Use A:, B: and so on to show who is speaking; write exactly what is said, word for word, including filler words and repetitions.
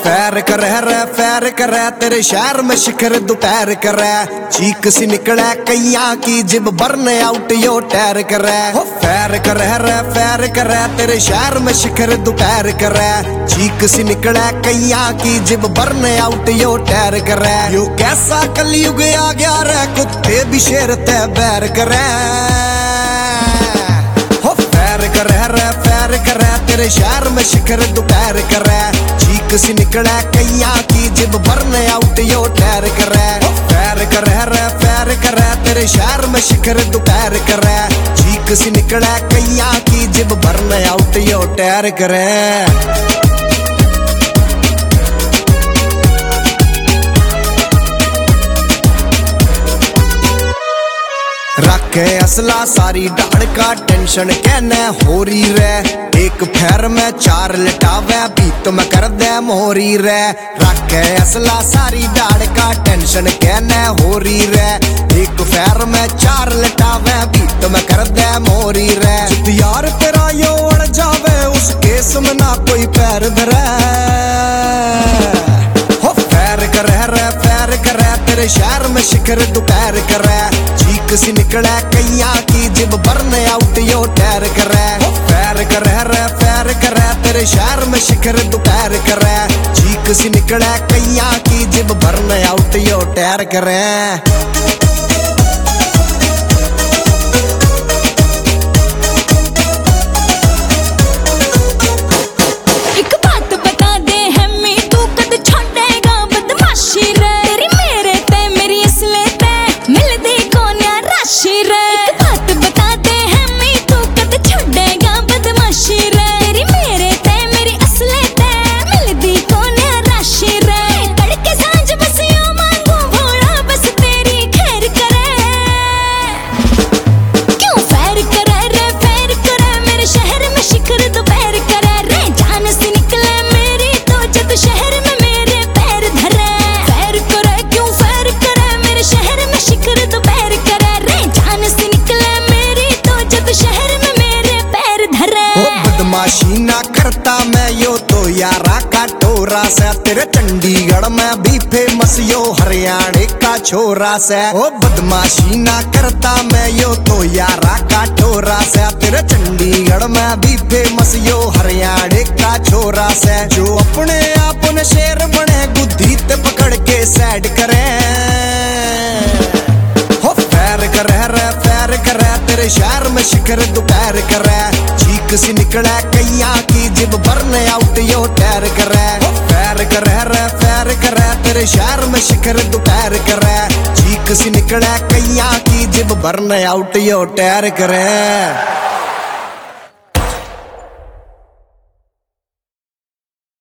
A: Fair करे रे fair करे तेरे शहर में शिखर दोपहर करे, चीक सी निकले कैया की जिब बर्न आउट यो टैर करे। हो फैर करे रे फैर करे तेरे शहर में शिखर दोपहर करे, चीक सी निकले कैया की जिब बर्न आउट यो टैर करे। यो कैसा कलयुग आ गया रे कुत्ते भी शेर ते बैर करे। हो फैर करे रे फैर करे तेरे शहर में शिखर दोपहर करे, चीक सी निकले कैया की जिब बर्न आउट यो टैर करे। हो फैर करे रे फैर करे तेरे शहर में शिखर दोपहर करे, चीक सी निकले कैया की जिब बर्न आउट यो टैर करे। रखे असला सारी डाड़ का टेंशन कहने हो रही रे, एक फैर में चार लटावे बीत में कर दे मोरी रे। रखे असला सारी डाड़ का टेंशन कहने हो रही रे, एक फैर में चार लटावे बीत में कर दे मोरी रे। जित यार तेरा यो अड़ जावे उस केस में ना कोई पैर धरे। हो फैर करे रे फैर करे तेरे शहर में शिखर दोपहर करे, चीक सी निकले कैया की जिब बर्न आउट यो टैर करे। हो फैर करे रे फैर करे तेरे शहर में शिखर दोपहर करे, चीक सी निकले कैया की जिब बर्न आउट यो टैर करे। बदमाशी ना करता मैं यो तो यारा का टोरा से, तेरे चंडीगढ़ में भी फेमस यो हरियाणा का छोरा से। ओ बदमाशी ना करता मैं यो तो यारा का टोरा से, तेरे चंडीगढ़ में भी फेमस यो हरियाणा का छोरा से। जो अपने आप ने शेर बने बुद्धि ते पकड़ के सैड करे। हो फैर करे रे फैर करे तेरे शहर में शिखर दोपहर करे, चीक सी निकले कैया की जिब बर्न आउट यो टैर करे। हो फैर करे रे फैर करे तेरे शहर में शिखर दोपहर करे, चीक सी निकले कैया की जिब बर्न आउट यो टैर करे।